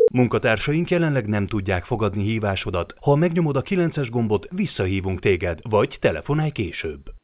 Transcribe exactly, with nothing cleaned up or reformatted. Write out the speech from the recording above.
Munkatársaink jelenleg nem tudják fogadni hívásodat. Ha megnyomod a kilences gombot, visszahívunk téged, vagy telefonálj később.